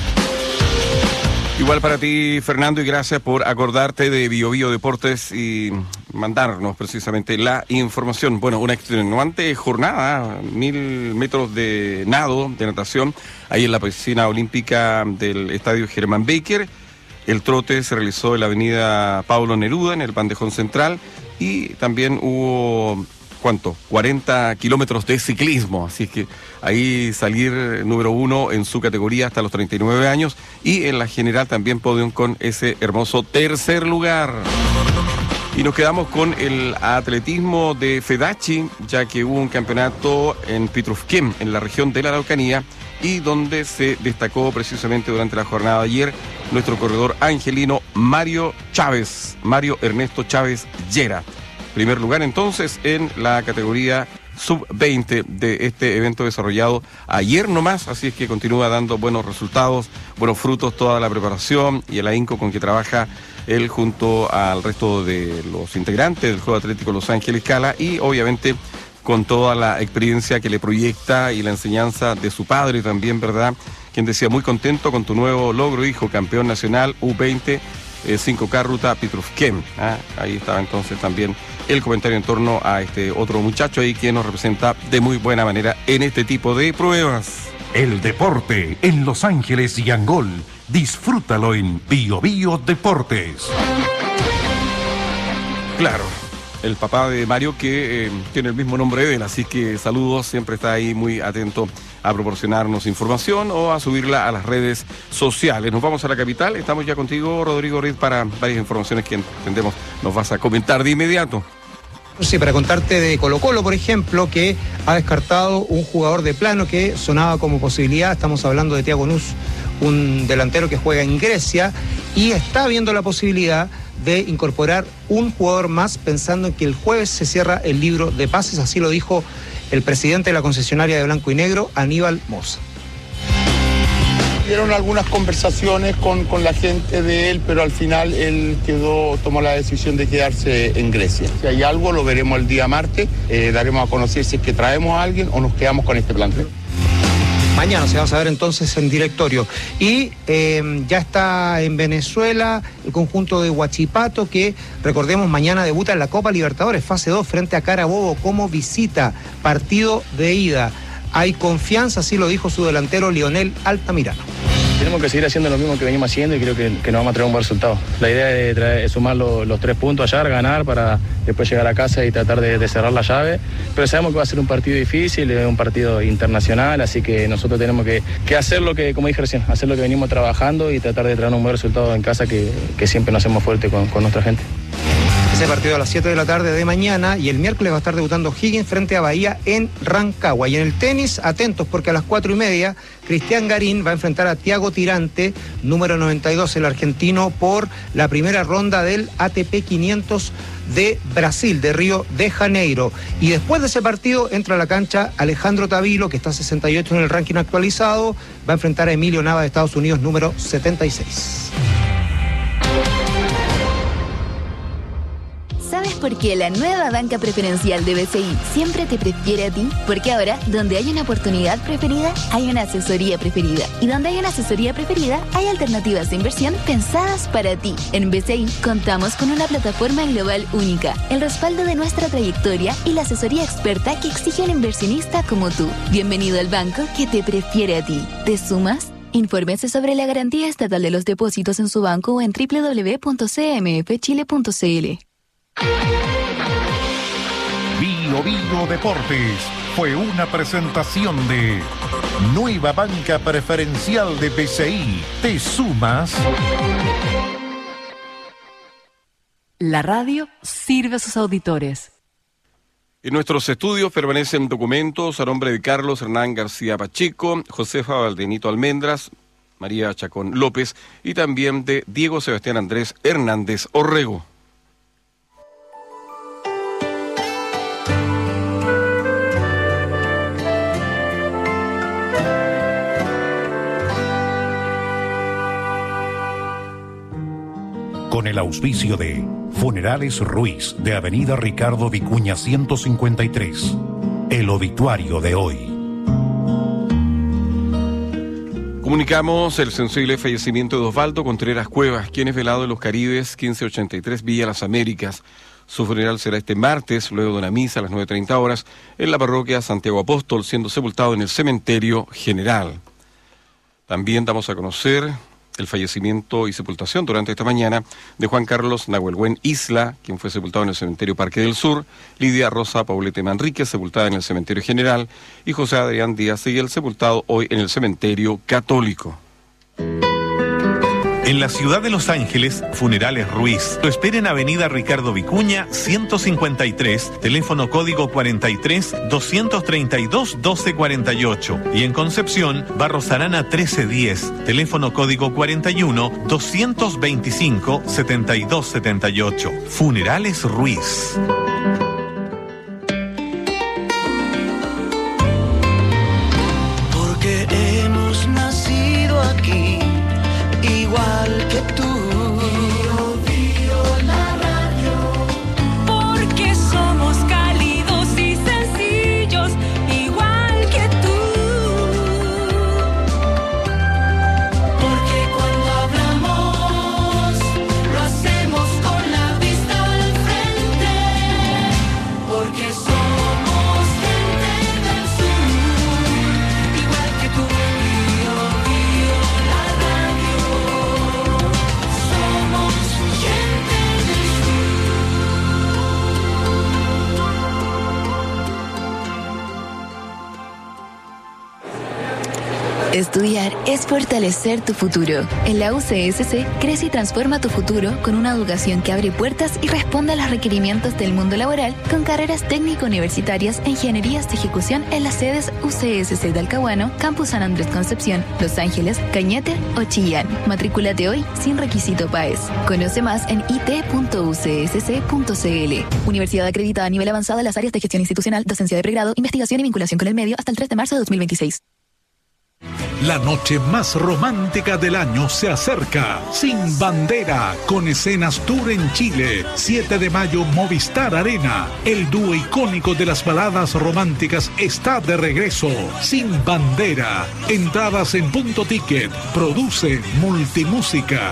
Igual para ti, Fernando, y gracias por acordarte de Bio Bio Deportes y mandarnos precisamente la información. Bueno, una extenuante jornada, 1000 metros de nado, de natación, ahí en la piscina olímpica del Estadio Germán Baker. El trote se realizó en la avenida Pablo Neruda, en el Bandejón Central, y también hubo, 40 kilómetros de ciclismo, así es que ahí salir número 1 en su categoría hasta los 39 años, y en la general también podium con ese hermoso 3er lugar. Y nos quedamos con el atletismo de Fedachi, ya que hubo un campeonato en Pitrufquén, en la región de la Araucanía, y donde se destacó precisamente durante la jornada de ayer nuestro corredor angelino Mario Ernesto Chávez Llera. Primer lugar entonces en la categoría sub-20 de este evento desarrollado ayer nomás, así es que continúa dando buenos resultados, buenos frutos toda la preparación y el ahínco con que trabaja él junto al resto de los integrantes del Juego Atlético Los Ángeles Cala, y obviamente con toda la experiencia que le proyecta y la enseñanza de su padre también, ¿verdad? Quien decía, muy contento con tu nuevo logro, hijo, campeón nacional U20 5K Ruta Pitrufquén. Ahí estaba entonces también el comentario en torno a este otro muchacho ahí que nos representa de muy buena manera en este tipo de pruebas. El deporte en Los Ángeles y Angol. Disfrútalo en Bio Bio Deportes. Claro, el papá de Mario que tiene el mismo nombre de él, así que saludos, siempre está ahí muy atento a proporcionarnos información o a subirla a las redes sociales. Nos vamos a la capital, estamos ya contigo, Rodrigo Reed, para varias informaciones que entendemos nos vas a comentar de inmediato. Sí, para contarte de Colo-Colo, por ejemplo, que ha descartado un jugador de plano que sonaba como posibilidad. Estamos hablando de Thiago Nus, un delantero que juega en Grecia, y está viendo la posibilidad de incorporar un jugador más, pensando en que el jueves se cierra el libro de pases. Así lo dijo el presidente de la concesionaria de Blanco y Negro, Aníbal Moza. Tuvieron algunas conversaciones con la gente de él, pero al final él tomó la decisión de quedarse en Grecia. Si hay algo, lo veremos el día martes, daremos a conocer si es que traemos a alguien o nos quedamos con este plantel. Mañana se va a saber entonces en directorio. Y ya está en Venezuela el conjunto de Huachipato, que recordemos mañana debuta en la Copa Libertadores, fase 2, frente a Carabobo como visita, partido de ida. Hay confianza, así lo dijo su delantero Lionel Altamirano. Tenemos que seguir haciendo lo mismo que venimos haciendo y creo que nos vamos a traer un buen resultado. La idea es sumar los 3 puntos ayer, ganar para después llegar a casa y tratar de cerrar la llave. Pero sabemos que va a ser un partido difícil, un partido internacional, así que nosotros tenemos que hacer lo que, como dije recién, hacer lo que venimos trabajando y tratar de traer un buen resultado en casa que siempre nos hacemos fuerte con nuestra gente. Ese partido a las 7 de la tarde de mañana, y el miércoles va a estar debutando Higgins frente a Bahía en Rancagua. Y en el tenis, atentos porque a las 4:30 Cristian Garín va a enfrentar a Thiago Tirante, número 92, el argentino, por la primera ronda del ATP 500 de Brasil, de Río de Janeiro. Y después de ese partido entra a la cancha Alejandro Tavilo, que está 68 en el ranking actualizado, va a enfrentar a Emilio Nava de Estados Unidos, número 76. ¿Sabes por qué la nueva banca preferencial de BCI siempre te prefiere a ti? Porque ahora, donde hay una oportunidad preferida, hay una asesoría preferida. Y donde hay una asesoría preferida, hay alternativas de inversión pensadas para ti. En BCI contamos con una plataforma global única, el respaldo de nuestra trayectoria y la asesoría experta que exige un inversionista como tú. Bienvenido al banco que te prefiere a ti. ¿Te sumas? Infórmese sobre la garantía estatal de los depósitos en su banco o en www.cmfchile.cl. Bio Bio Deportes fue una presentación de Nueva Banca Preferencial de BCI. ¿Te sumas? La radio sirve a sus auditores. En nuestros estudios permanecen documentos a nombre de Carlos Hernán García Pacheco, Josefa Valdenito Almendras, María Chacón López, y también de Diego Sebastián Andrés Hernández Orrego. Con el auspicio de Funerales Ruiz, de Avenida Ricardo Vicuña 153. El obituario de hoy. Comunicamos el sensible fallecimiento de Osvaldo Contreras Cuevas, quien es velado en Los Caribes, 1583 Villa Las Américas. Su funeral será este martes, luego de una misa a las 9:30 horas, en la parroquia Santiago Apóstol, siendo sepultado en el cementerio general. También damos a conocer el fallecimiento y sepultación durante esta mañana de Juan Carlos Nahuelgüen Isla, quien fue sepultado en el cementerio Parque del Sur, Lidia Rosa Paulete Manríquez, sepultada en el cementerio general, y José Adrián Díaz Seguel, sepultado hoy en el cementerio católico. En la ciudad de Los Ángeles, Funerales Ruiz lo espera en Avenida Ricardo Vicuña 153, teléfono código 43-232-1248. Y en Concepción, Barros Arana 1310, teléfono código 41-225-7278. Funerales Ruiz. Porque hemos nacido aquí, igual que tú. La radio. Porque somos cálidos y sencillos, igual que tú. Porque cuando hablamos, lo hacemos con la vista al frente. Porque somos gente del sur, igual que tú. La radio. Somos gente del Estudiar es fortalecer tu futuro. En la UCSC, crece y transforma tu futuro con una educación que abre puertas y responde a los requerimientos del mundo laboral con carreras técnico-universitarias e ingenierías de ejecución en las sedes UCSC de Talcahuano, Campus San Andrés Concepción, Los Ángeles, Cañete o Chillán. Matrículate hoy sin requisito PAES. Conoce más en it.ucsc.cl. Universidad acreditada a nivel avanzado en las áreas de gestión institucional, docencia de pregrado, investigación y vinculación con el medio hasta el 3 de marzo de 2026. La noche más romántica del año se acerca. Sin Bandera, con escenas tour en Chile. 7 de mayo, Movistar Arena. El dúo icónico de las baladas románticas está de regreso. Sin Bandera. Entradas en Punto Ticket. Produce Multimúsica.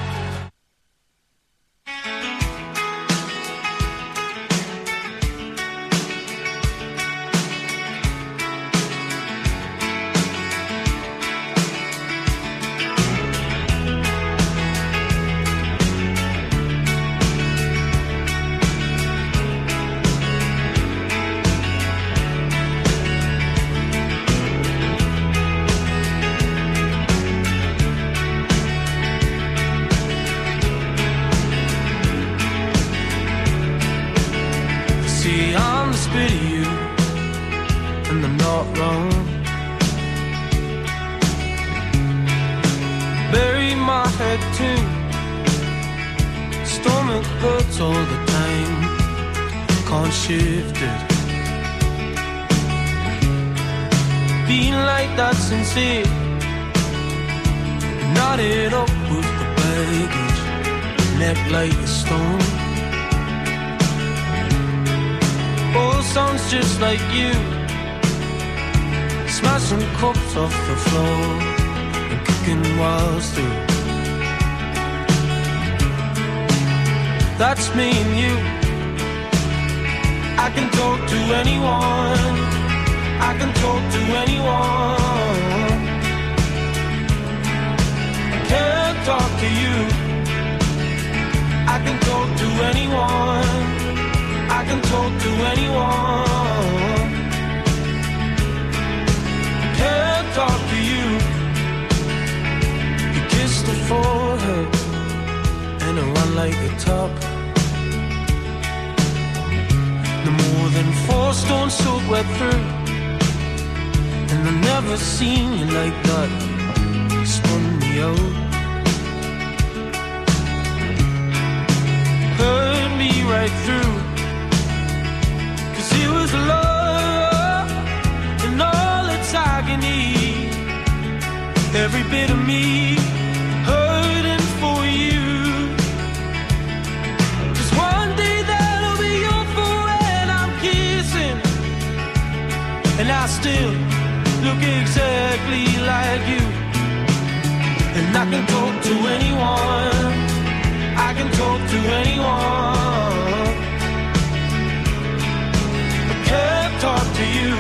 That's me and you. I can talk to anyone. I can talk to anyone. I can't talk to you. I can talk to anyone. I can talk to anyone. I can't talk to you. You kissed the forehead and a run like a top. No more than 4 stones soaked wet through. And I've never seen you like that. Spun every bit of me hurting for you. 'Cause one day that'll be your forehead I'm kissing, and I still look exactly like you. And I can talk to anyone, I can talk to anyone. I can't talk to you,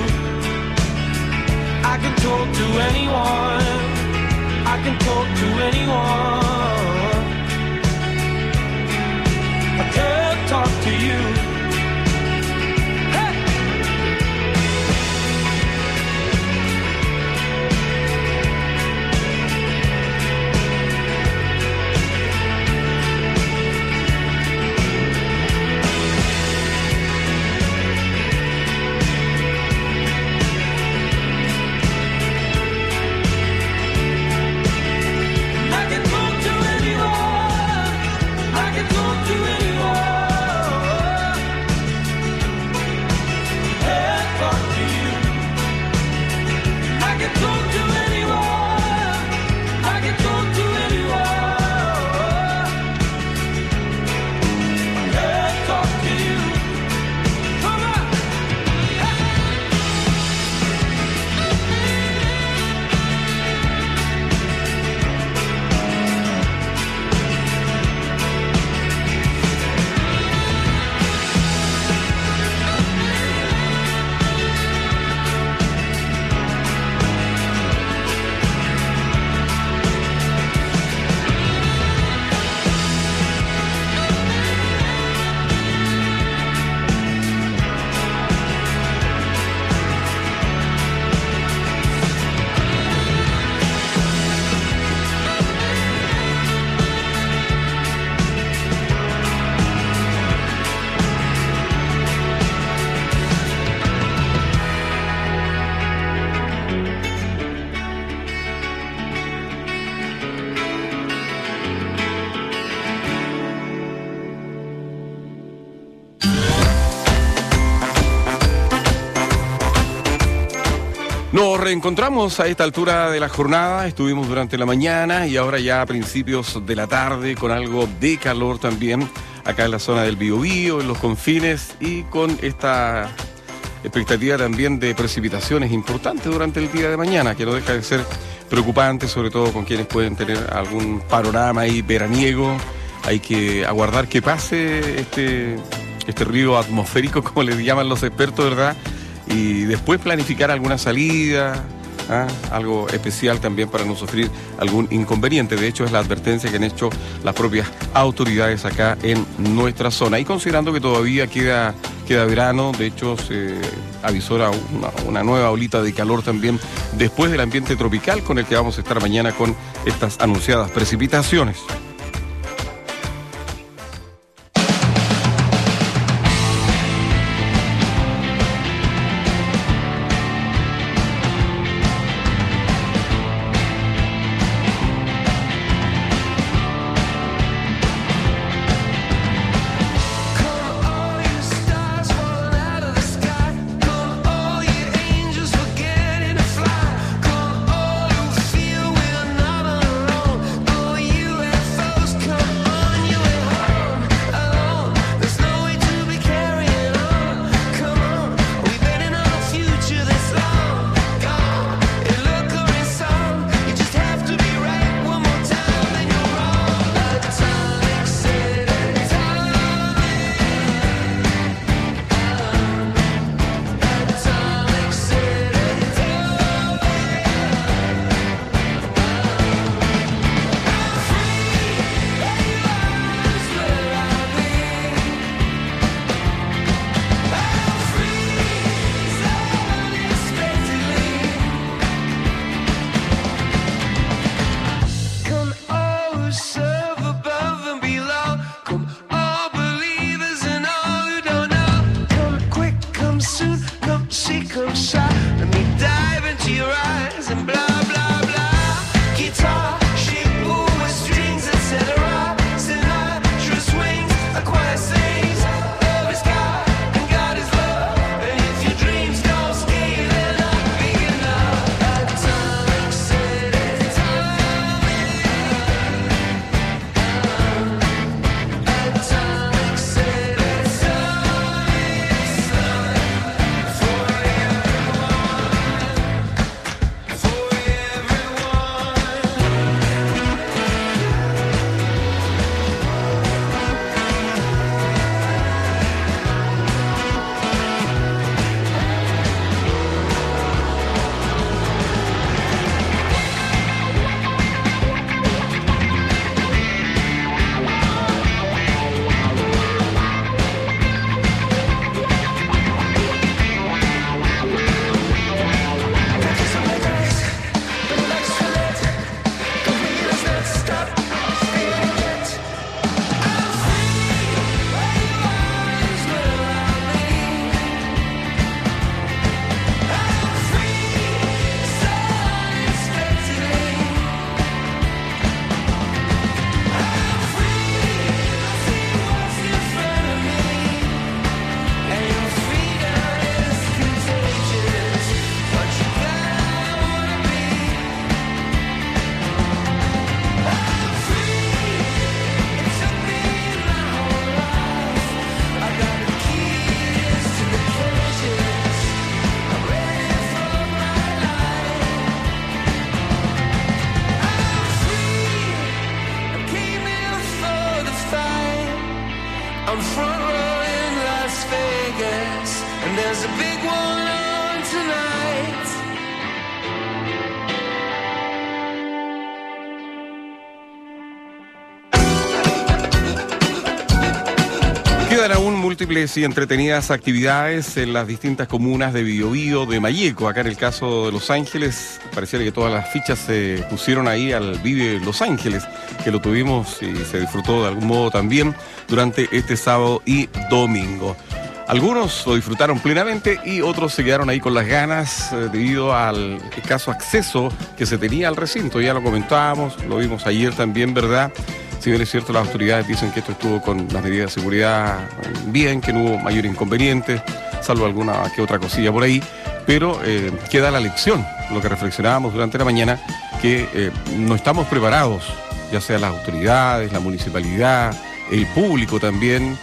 I can talk to anyone, I can talk to anyone. I can't talk to you. Nos reencontramos a esta altura de la jornada, estuvimos durante la mañana y ahora ya a principios de la tarde con algo de calor también acá en la zona del Biobío, en los confines y con esta expectativa también de precipitaciones importantes durante el día de mañana, que no deja de ser preocupante, sobre todo con quienes pueden tener algún panorama ahí veraniego. Hay que aguardar que pase este río atmosférico, como le llaman los expertos, ¿verdad? Y después planificar alguna salida, algo especial también para no sufrir algún inconveniente. De hecho, es la advertencia que han hecho las propias autoridades acá en nuestra zona. Y considerando que todavía queda verano, de hecho se avisora una nueva olita de calor también después del ambiente tropical con el que vamos a estar mañana con estas anunciadas precipitaciones. Feel we're not alone. Oh, There's a big one on tonight. Quedan aún múltiples y entretenidas actividades en las distintas comunas de Biobío, de Malleco. Acá en el caso de Los Ángeles, pareciera que todas las fichas se pusieron ahí al Vive Los Ángeles, que lo tuvimos y se disfrutó de algún modo también durante este sábado y domingo. Algunos lo disfrutaron plenamente y otros se quedaron ahí con las ganas debido al escaso acceso que se tenía al recinto. Ya lo comentábamos, lo vimos ayer también, ¿verdad? Si bien es cierto, las autoridades dicen que esto estuvo con las medidas de seguridad bien, que no hubo mayor inconveniente, salvo alguna que otra cosilla por ahí, pero queda la lección, lo que reflexionábamos durante la mañana, que no estamos preparados, ya sea las autoridades, la municipalidad, el público también.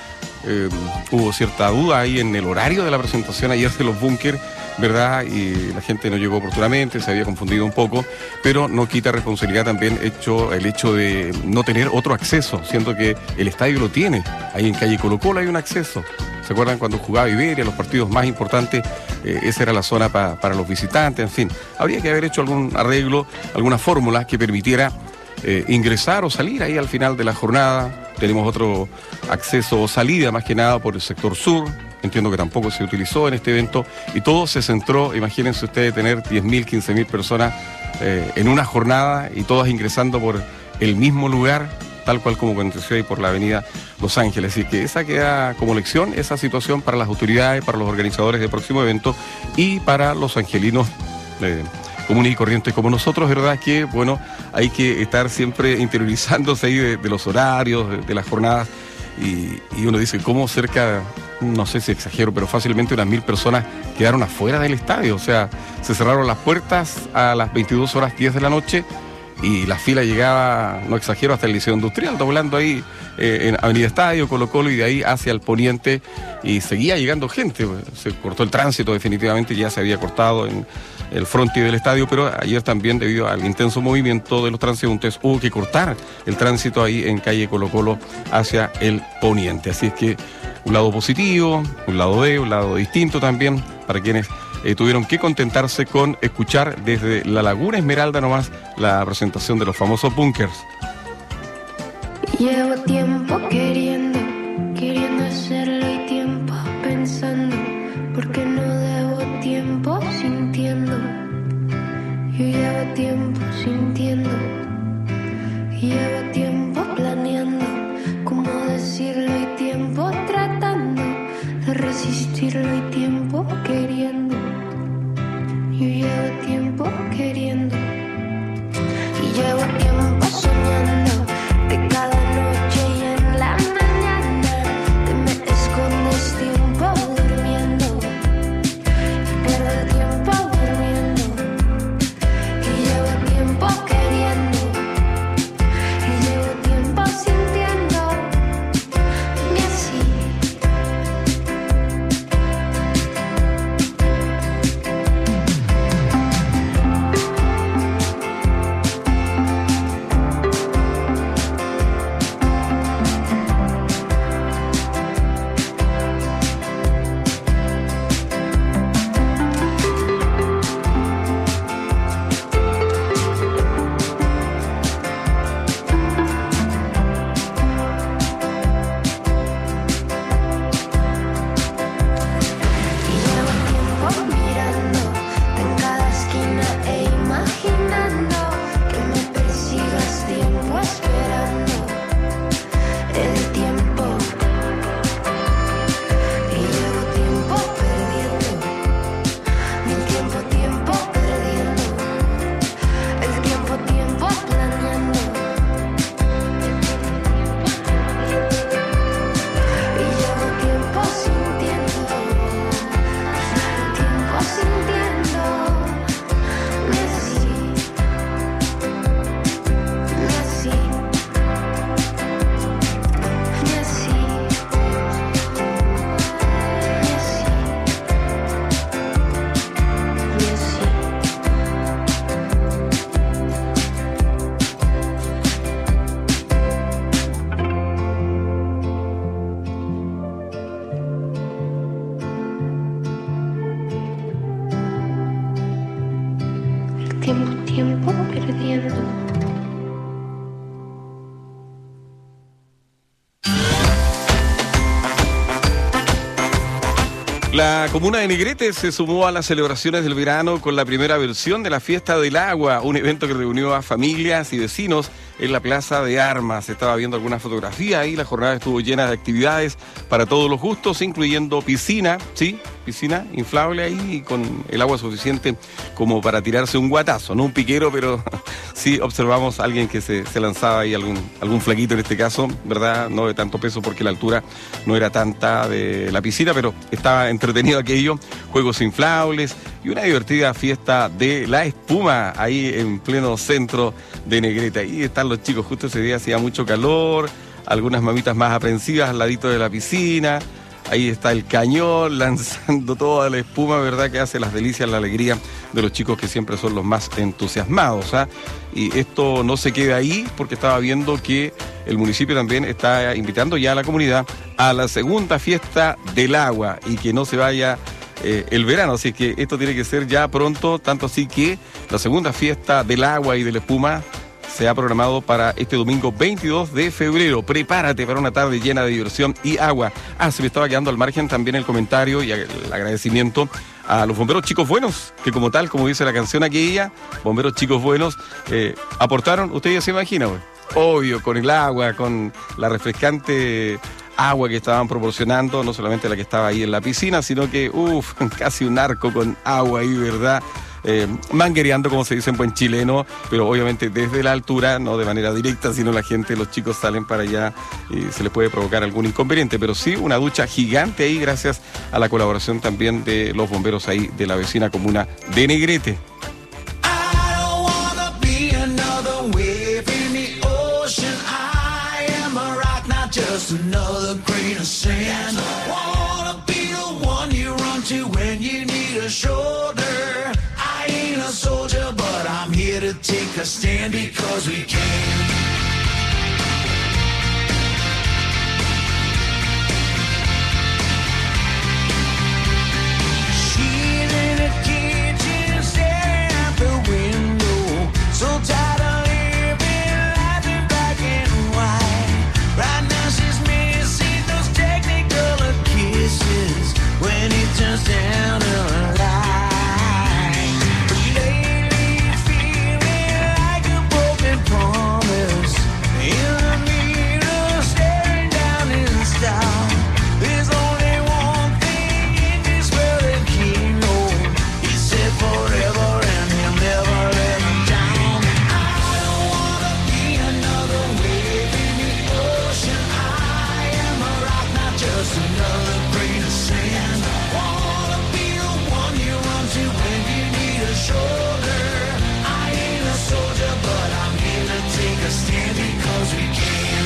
Hubo cierta duda ahí en el horario de la presentación ayer de los búnker, ¿verdad? Y la gente no llegó oportunamente, se había confundido un poco, pero no quita responsabilidad también el hecho de no tener otro acceso, siendo que el estadio lo tiene. Ahí en calle Colo Colo hay un acceso. ¿Se acuerdan cuando jugaba Iberia, los partidos más importantes? Esa era la zona para los visitantes, en fin. Habría que haber hecho algún arreglo, alguna fórmula que permitiera ingresar o salir ahí al final de la jornada. Tenemos otro acceso o salida, más que nada por el sector sur. Entiendo que tampoco se utilizó en este evento. Y todo se centró, imagínense ustedes, tener 10.000, 15.000 personas en una jornada y todas ingresando por el mismo lugar, tal cual como aconteció ahí por la avenida Los Ángeles. Así que esa queda como lección, esa situación para las autoridades, para los organizadores del próximo evento y para los angelinos comunes y corrientes como nosotros, ¿verdad? Que, bueno, hay que estar siempre interiorizándose ahí de los horarios, de las jornadas, y uno dice, ¿cómo cerca, no sé si exagero, pero fácilmente unas 1.000 personas quedaron afuera del estadio? O sea, se cerraron las puertas a las 22:10 de la noche y la fila llegaba, no exagero, hasta el Liceo Industrial, doblando ahí en Avenida Estadio, Colo Colo, y de ahí hacia el poniente, y seguía llegando gente. Se cortó el tránsito definitivamente, ya se había cortado en el frontis del estadio, pero ayer también, debido al intenso movimiento de los transeúntes, hubo que cortar el tránsito ahí en calle Colo Colo hacia el poniente. Así es que un lado positivo, un lado un lado distinto también, para quienes tuvieron que contentarse con escuchar desde la Laguna Esmeralda nomás la presentación de los famosos bunkers. Llevo tiempo queriendo hacerlo y tiempo pensando, porque no debo tiempo sintiendo. Yo llevo tiempo sintiendo, llevo tiempo planeando cómo decirlo y tiempo tratando de resistirlo y tiempo queriendo. Yo llevo tiempo queriendo y llevo tiempo soñando que cada noche y en la mañana te me escondes tiempo durmiendo y pierdo tiempo durmiendo y llevo tiempo queriendo y llevo tiempo sintiendo y así La comuna de Negrete se sumó a las celebraciones del verano con la primera versión de la Fiesta del Agua, un evento que reunió a familias y vecinos en la Plaza de Armas. Estaba viendo algunas fotografías y la jornada estuvo llena de actividades para todos los gustos, incluyendo piscina, ¿sí? Piscina inflable ahí con el agua suficiente como para tirarse un guatazo, no un piquero, pero sí observamos a alguien que se lanzaba ahí, algún flaquito en este caso, ¿verdad? No de tanto peso porque la altura no era tanta de la piscina, pero estaba entretenido aquello, juegos inflables y una divertida fiesta de la espuma ahí en pleno centro de Negrete. Ahí están los chicos, justo ese día hacía mucho calor, algunas mamitas más aprensivas al ladito de la piscina. Ahí está el cañón lanzando toda la espuma, ¿verdad? Que hace las delicias, la alegría de los chicos que siempre son los más entusiasmados, ¿ah? Y esto no se queda ahí porque estaba viendo que el municipio también está invitando ya a la comunidad a la segunda fiesta del agua y que no se vaya el verano. Así que esto tiene que ser ya pronto, tanto así que la segunda fiesta del agua y de la espuma se ha programado para este domingo 22 de febrero. Prepárate para una tarde llena de diversión y agua. Se me estaba quedando al margen también el comentario y el agradecimiento a los bomberos chicos buenos, que como tal, como dice la canción aquella, bomberos chicos buenos, aportaron, usted ya se imagina, obvio, con el agua, con la refrescante agua que estaban proporcionando, no solamente la que estaba ahí en la piscina, sino que, casi un arco con agua ahí, ¿verdad? Manguereando, como se dice en buen chileno, pero obviamente desde la altura, no de manera directa, sino la gente, los chicos salen para allá y se les puede provocar algún inconveniente, pero sí una ducha gigante ahí gracias a la colaboración también de los bomberos ahí de la vecina comuna de Negrete. Just another grain of sand. Wanna be the one you run to when you need a shoulder. I ain't a soldier, but I'm here to take a stand because we can. She's in a kitchen, staring out the window, so tired of living life in black and white. Right now she's missing those technicolor kisses when it turns down her light. But lately feeling like a broken promise. In the mirror staring down in style. There's only one thing in this world that he knows. He said forever and he'll never let me down. I don't wanna be another wave in the ocean. I am a rock, not just another grain of sand. Wanna be the one you run to when you need a shoulder. I ain't a soldier, but I'm here to take a stand because we can.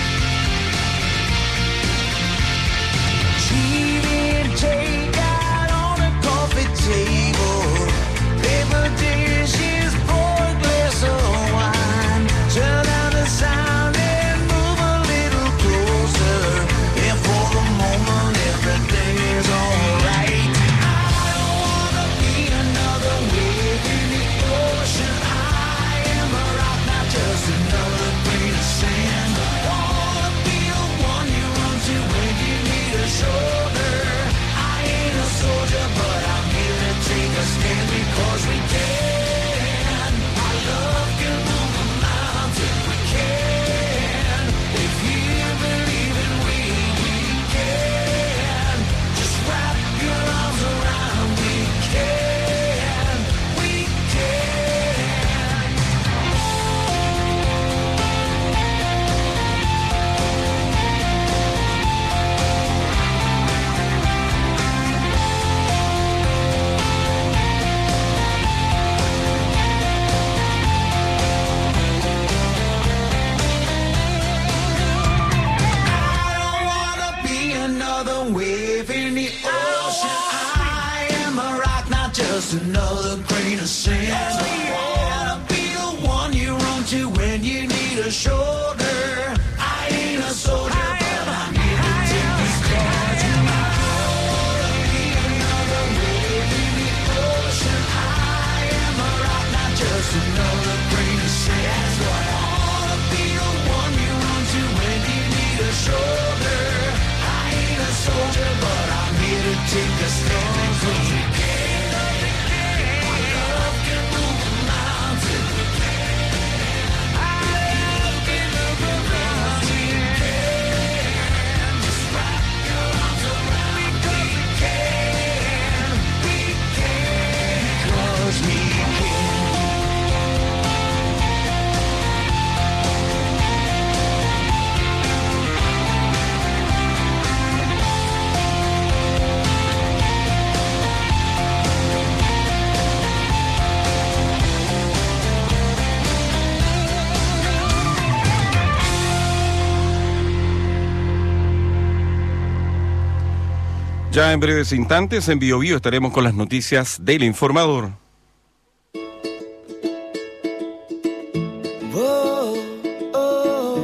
Cheating takeout on a coffee table. Paper dishes, pour a glass of wine. Turn down the sound and move a little closer. And for the moment everything is alright. I don't wanna be another wave in the ocean. I am a rock, not just another grain of sand. Wanna be the one you run to when you need a shoulder. I ain't a soldier, but I'm here to take a stand because we can. Our love can move a mountain, we can. If you believe in we can. Just wrap your arms around, we can. We can. I don't wanna be another wave in the ocean. I am a rock, not just another grain of sand. I wanna be the one you run to when you need a shoulder. I ain't a soldier, but I'm here to take this stand. I don't wanna be another wave in the ocean. I am a rock, not just another grain of sand. I wanna be the one you run to when you need a shoulder. I ain't a soldier, but I'm here to take a stroll. Love can move a mountain. Love can move a mountain. Just wrap your arms around me, 'cause we can. Because we can. Ya en breves instantes en Bio Bio estaremos con las noticias del Informador. Whoa, oh,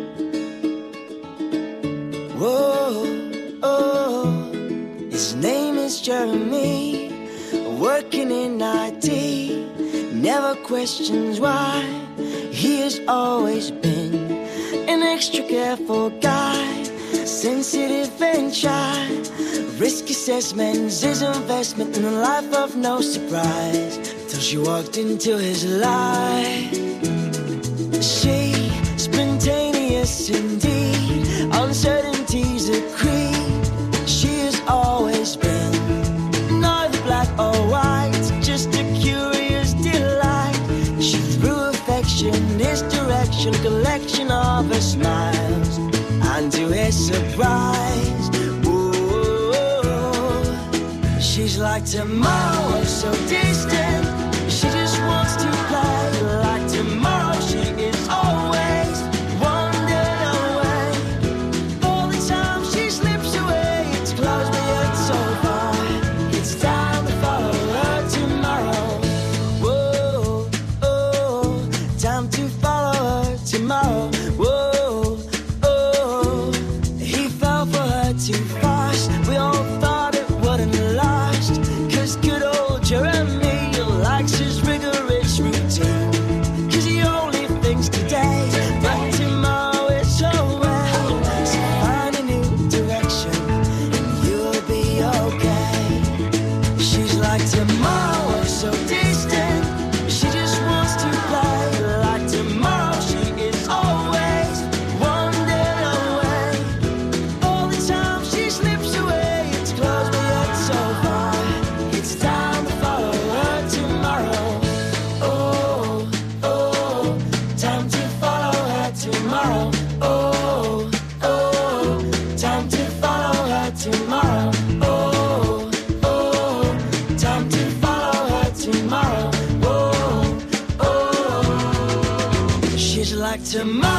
whoa, oh. His name is Jeremy, working in IT. Never questions why. He has always been an extra careful guy, sensitive and shy. Risk assessments, his investment in a life of no surprise. Till she walked into his life. She, spontaneous indeed, uncertainties a creed. She has always been neither black or white, just a curious delight. She threw affection, his direction, a collection of her smiles. And to his surprise, she's like tomorrow, so distant. She just wants to play like tomorrow. She is always wandering away. All the time she slips away, it's close but yet so far. It's time to follow her tomorrow. Whoa, oh, time to follow her tomorrow. Whoa, oh, he fell for her too fast. We all thought it wouldn't last. Good old Jeremy likes his rigorous routine. 'Cause he only thinks today, but tomorrow it's away. So find a new direction and you'll be okay. She's like tomorrow, so distant. She just wants to play like tomorrow. She is always wandering away. All the time she slips away, it's close but yet so far. It's time to follow her tomorrow. Oh, oh, time to follow her tomorrow. Oh, oh, time to follow her tomorrow. Oh, oh, time to follow her tomorrow. Oh, oh, she's like tomorrow.